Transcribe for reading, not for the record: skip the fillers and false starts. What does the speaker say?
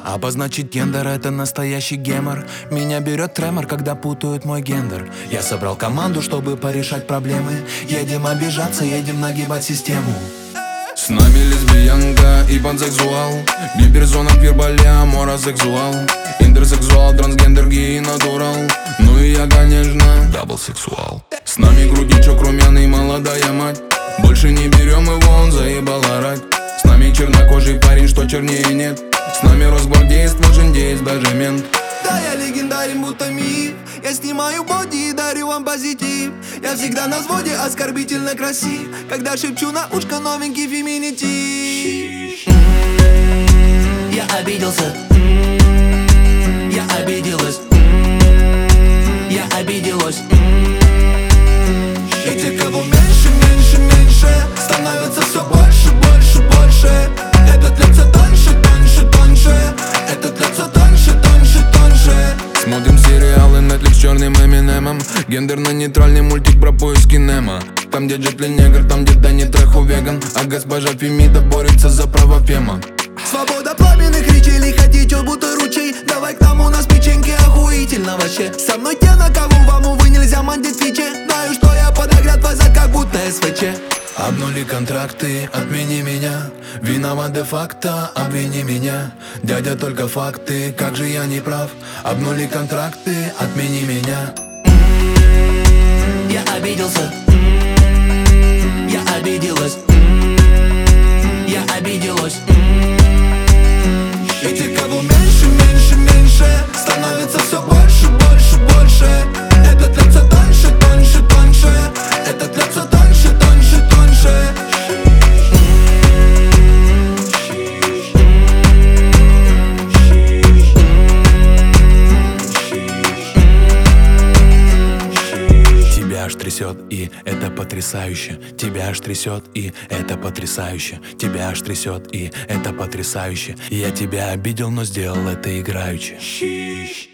Обозначить гендер — это настоящий гемор. Меня берет тремор, когда путают мой гендер. Я собрал команду, чтобы порешать проблемы. Едем обижаться, едем нагибать систему. С нами лесбиянка и пансексуал, биперсона, квирболя, моросексуал, интерсексуал, трансгендер, гей, натурал. Ну и я, конечно, даблсексуал. С нами грудничок, румяный, молодая мать. Больше не берем его, он заебал орать. С нами чернокожий парень, что чернее нет. С нами росгвардеец, твой жендеец, даже мент. Да, я легендарен, будто миф. Я снимаю боди и дарю вам позитив. Я всегда на взводе, оскорбительно красив. Когда шепчу на ушко новенький феминитив. Я обиделся. Я обиделась. Я обиделась. И те, кого меньше, меньше, меньше, становится все больше, больше, больше. Этот лед все тоньше, тоньше, тоньше. Этот лед все тоньше, тоньше, тоньше. Смотрим сериалы Netflix с черным Эминемом. Гендерно-нейтральный мультик про поиски Немо. Там, где Джет Ли негр, там, где Дани Трехо веган. А госпожа Фемида борется за право фема. Свобода пламенных речей, хотите, будто ручей. Давай к нам, у нас печеньки охуительно вообще. Со мной те, на кого вам, увы, нельзя мандить фичи. Знаю, что я подогрят твоя, как будто СВЧ. Обнули контракты, отмени меня. Виноват де-факто, обвини меня. Дядя, только факты, как же я не прав. Обнули контракты, отмени меня. Я обиделся. Я обиделась. Я обиделась. И те, кого меньше, меньше, меньше, становится все больше, больше, больше. Этот лед все тоньше, тоньше, тоньше. Этот лед все тоньше, тоньше, тоньше. Тебя аж трясет, и это потрясающе. Тебя аж трясет, и это потрясающе. Тебя аж трясет, и это потрясающе. Я тебя обидел, но сделал это играючи.